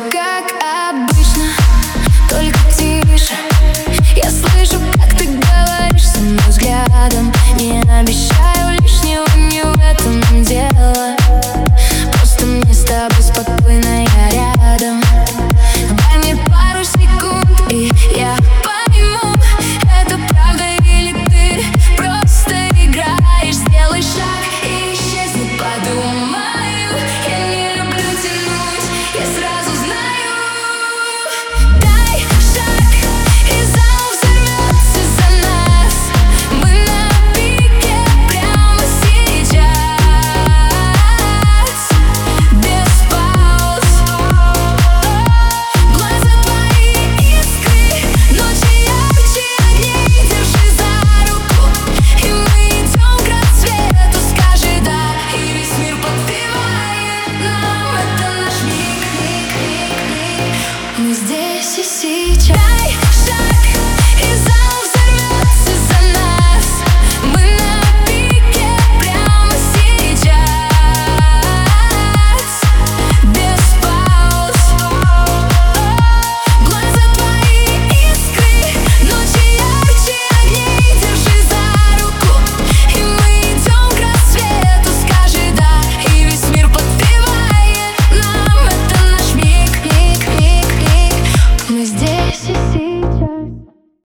как обычно, только тише. Я слышу, как ты говоришь со мной взглядом. Не обещаю лишнего, не в этом дело. Просто мне с тобой спокойно, я рядом.